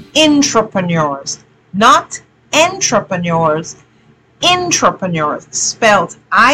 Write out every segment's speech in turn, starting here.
Intrapreneurs, not entrepreneurs, intrapreneurs, spelled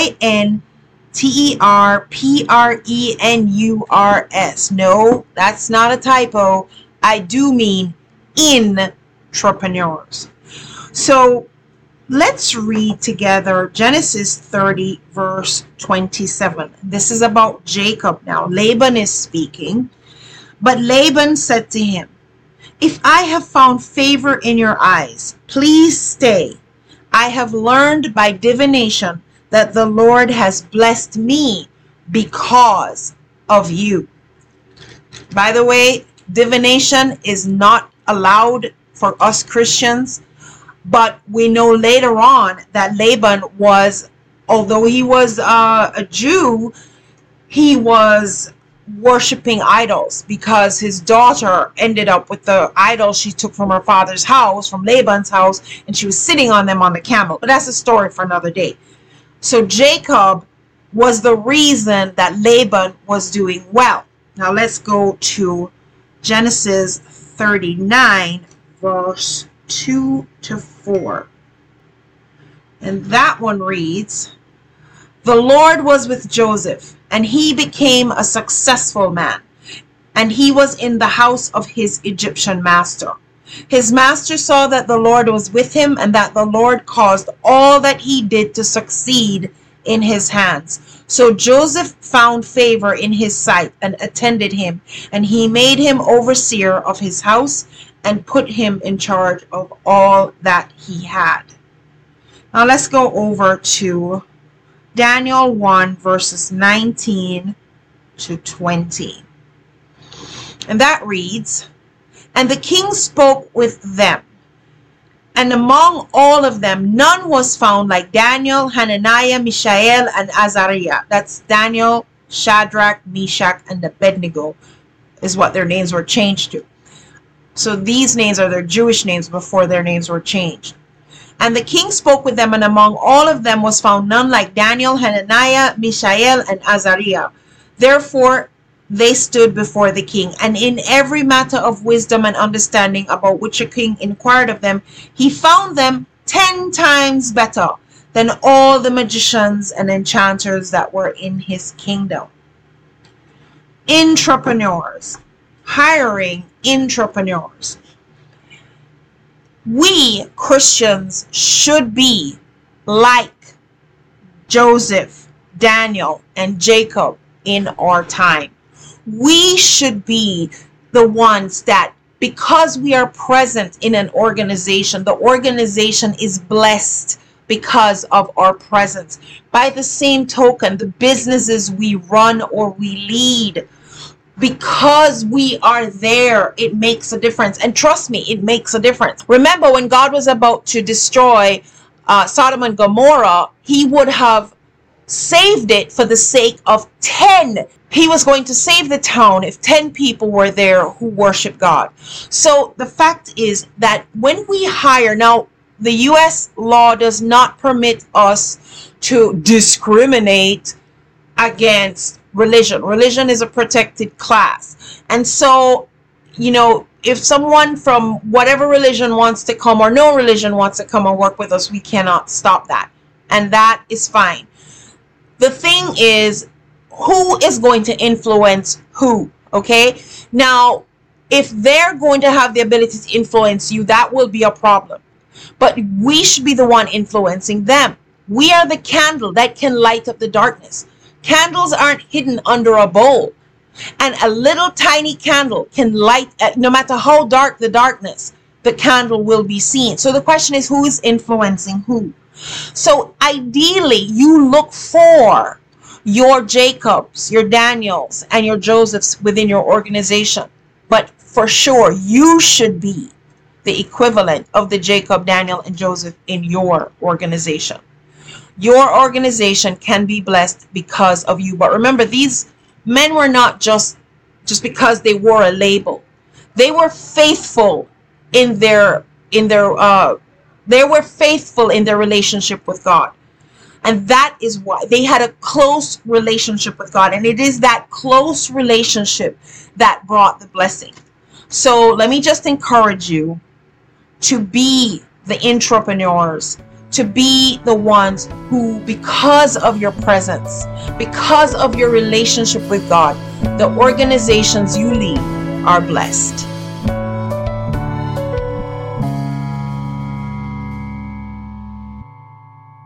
INTERPRENURS. No, that's not a typo. I do mean intrapreneurs. So let's read together Genesis 30 verse 27. This is about Jacob now. Laban is speaking. But Laban said to him, "If I have found favor in your eyes, please stay. I have learned by divination that the Lord has blessed me because of you." By the way, divination is not allowed for us Christians, but we know later on that Laban was, although he was a Jew, he was worshiping idols because his daughter ended up with the idols she took from her father's house, from Laban's house, and she was sitting on them on the camel. But that's a story for another day. So Jacob was the reason that Laban was doing well. Now let's go to Genesis 39 verse 2 to 4. And that one reads, "The Lord was with Joseph, and he became a successful man, and he was in the house of his Egyptian master. His master saw that the Lord was with him, and that the Lord caused all that he did to succeed in his hands. So Joseph found favor in his sight and attended him, and he made him overseer of his house and put him in charge of all that he had." Now let's go over to Daniel 1 verses 19 to 20. And that reads, "And the king spoke with them, and among all of them none was found like Daniel, Hananiah, Mishael, and Azariah." That's Daniel, Shadrach, Meshach, and Abednego is what their names were changed to. So these names are their Jewish names before their names were changed. "And the king spoke with them, and among all of them was found none like Daniel, Hananiah, Mishael, and Azariah. Therefore they stood before the king. And in every matter of wisdom and understanding about which a king inquired of them, he found them 10 times better than all the magicians and enchanters that were in his kingdom." Intrapreneurs, hiring intrapreneurs. We Christians should be like Joseph, Daniel, and Jacob in our time. We should be the ones that, because we are present in an organization, the organization is blessed because of our presence. By the same token, the businesses we run or we lead, because we are there, it makes a difference. And trust me, it makes a difference. Remember, when God was about to destroy Sodom and Gomorrah, he would have saved it for the sake of 10. He was going to save the town if 10 people were there who worship God. So the fact is that when we hire, now the US law does not permit us to discriminate against religion. Religion is a protected class. And so, you know, if someone from whatever religion wants to come, or no religion wants to come and work with us, we cannot stop that. And that is fine. The thing is, who is going to influence who? Okay? Now, if they're going to have the ability to influence you, that will be a problem. But we should be the one influencing them. We are the candle that can light up the darkness. Candles aren't hidden under a bowl. And a little tiny candle can light, no matter how dark the darkness, the candle will be seen. So the question is, who is influencing who? So ideally, you look for your Jacobs, your Daniels, and your Josephs within your organization. But for sure, you should be the equivalent of the Jacob, Daniel, and Joseph in your organization. Your organization can be blessed because of you. But remember, these men were not just because they wore a label. They were faithful in their relationship with God. And that is why they had a close relationship with God. And it is that close relationship that brought the blessing. So let me just encourage you to be the entrepreneurs, to be the ones who, because of your presence, because of your relationship with God, the organizations you lead are blessed.